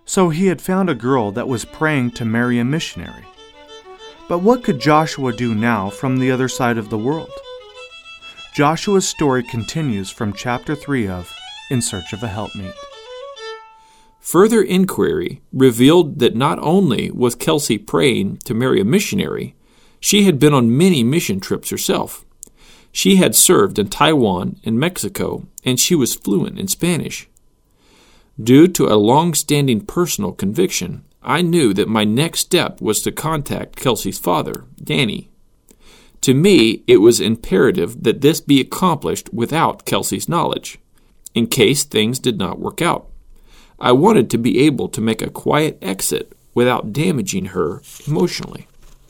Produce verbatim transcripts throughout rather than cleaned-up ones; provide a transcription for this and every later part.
So he had found a girl that was praying to marry a missionary. But what could Joshua do now from the other side of the world? Joshua's story continues from chapter three of In Search of a Helpmeet. Further inquiry revealed that not only was Kelsey praying to marry a missionary, she had been on many mission trips herself. She had served in Taiwan and Mexico, and she was fluent in Spanish. Due to a long-standing personal conviction, I knew that my next step was to contact Kelsey's father, Danny. To me, it was imperative that this be accomplished without Kelsey's knowledge, in case things did not work out. I wanted to be able to make a quiet exit without damaging her emotionally.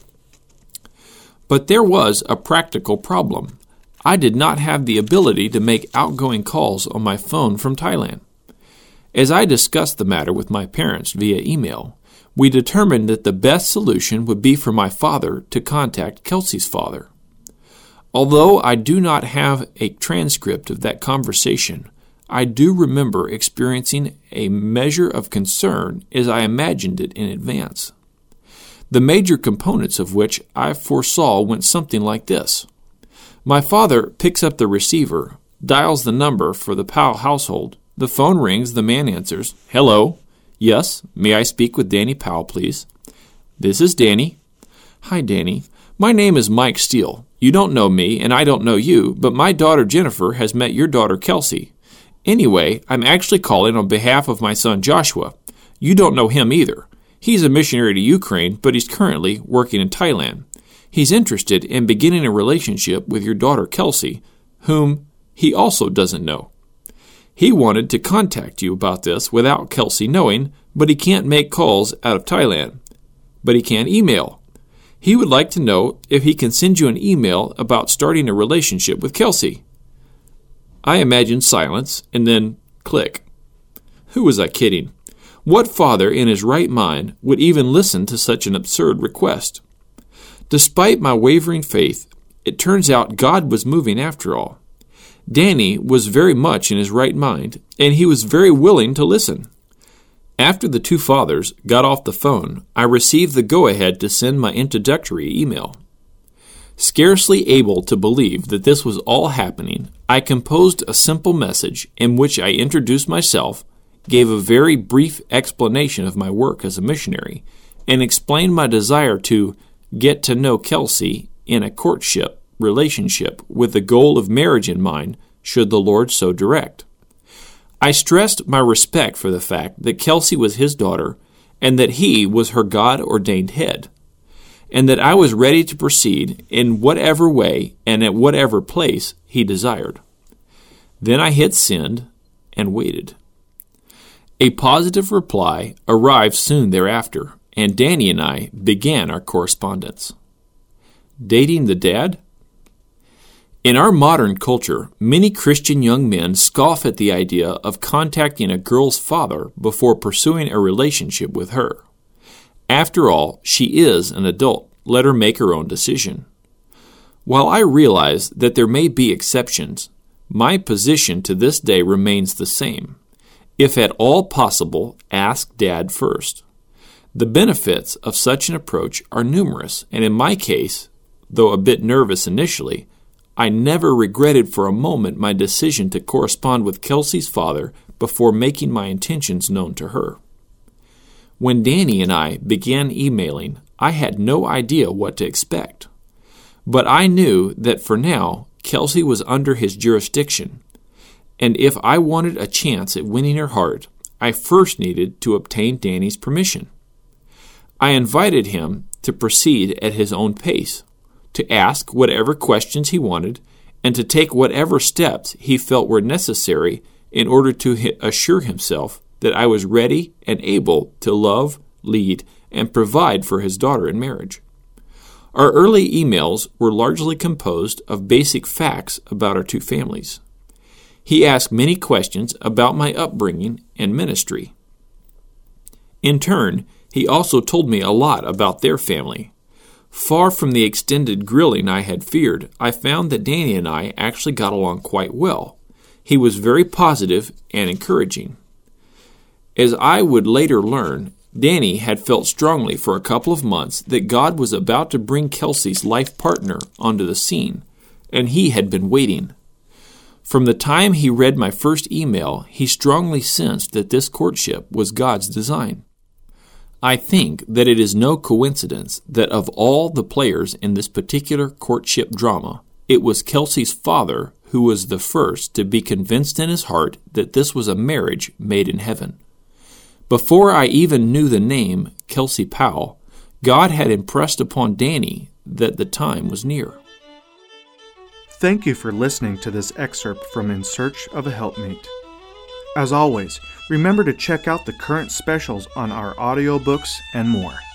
But there was a practical problem. I did not have the ability to make outgoing calls on my phone from Thailand. As I discussed the matter with my parents via email, we determined that the best solution would be for my father to contact Kelsey's father. Although I do not have a transcript of that conversation, I do remember experiencing a measure of concern as I imagined it in advance. The major components of which I foresaw went something like this. My father picks up the receiver, dials the number for the Powell household. The phone rings, the man answers, "Hello. Yes, may I speak with Danny Powell, please?" "This is Danny." "Hi, Danny. My name is Mike Steele. You don't know me, and I don't know you, but my daughter Jennifer has met your daughter Kelsey. Anyway, I'm actually calling on behalf of my son Joshua. You don't know him either. He's a missionary to Ukraine, but he's currently working in Thailand. He's interested in beginning a relationship with your daughter Kelsey, whom he also doesn't know. He wanted to contact you about this without Kelsey knowing, but he can't make calls out of Thailand. But he can email. He would like to know if he can send you an email about starting a relationship with Kelsey." I imagined silence, and then click. Who was I kidding? What father in his right mind would even listen to such an absurd request? Despite my wavering faith, it turns out God was moving after all. Danny was very much in his right mind, and he was very willing to listen. After the two fathers got off the phone, I received the go-ahead to send my introductory email. Scarcely able to believe that this was all happening, I composed a simple message in which I introduced myself, gave a very brief explanation of my work as a missionary, and explained my desire to get to know Kelsey in a courtship relationship with the goal of marriage in mind, should the Lord so direct. I stressed my respect for the fact that Kelsey was his daughter and that he was her God-ordained head, and that I was ready to proceed in whatever way and at whatever place he desired. Then I hit send and waited. A positive reply arrived soon thereafter, and Danny and I began our correspondence. Dating the dad? In our modern culture, many Christian young men scoff at the idea of contacting a girl's father before pursuing a relationship with her. After all, she is an adult. Let her make her own decision. While I realize that there may be exceptions, my position to this day remains the same. If at all possible, ask Dad first. The benefits of such an approach are numerous, and in my case, though a bit nervous initially, I never regretted for a moment my decision to correspond with Kelsey's father before making my intentions known to her. When Danny and I began emailing, I had no idea what to expect. But I knew that for now, Kelsey was under his jurisdiction, and if I wanted a chance at winning her heart, I first needed to obtain Danny's permission. I invited him to proceed at his own pace, to ask whatever questions he wanted, and to take whatever steps he felt were necessary in order to assure himself that I was ready and able to love, lead, and provide for his daughter in marriage. Our early emails were largely composed of basic facts about our two families. He asked many questions about my upbringing and ministry. In turn, he also told me a lot about their family. Far from the extended grilling I had feared, I found that Danny and I actually got along quite well. He was very positive and encouraging. As I would later learn, Danny had felt strongly for a couple of months that God was about to bring Kelsey's life partner onto the scene, and he had been waiting. From the time he read my first email, he strongly sensed that this courtship was God's design. I think that it is no coincidence that of all the players in this particular courtship drama, it was Kelsey's father who was the first to be convinced in his heart that this was a marriage made in heaven. Before I even knew the name Kelsey Powell, God had impressed upon Danny that the time was near. Thank you for listening to this excerpt from In Search of a Helpmeet. As always, remember to check out the current specials on our audiobooks and more.